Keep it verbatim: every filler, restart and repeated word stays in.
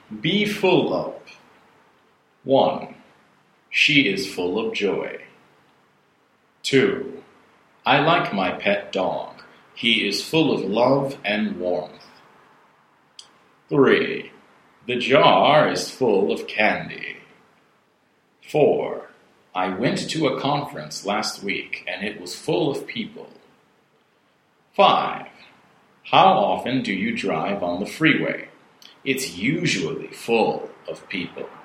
Be full of. one. She is full of joy. two. I like my pet dog. He is full of love and warmth. three. The jar is full of candy. four. I went to a conference last week and it was full of people. five. How often do you drive on the freeway? It's usually full of people.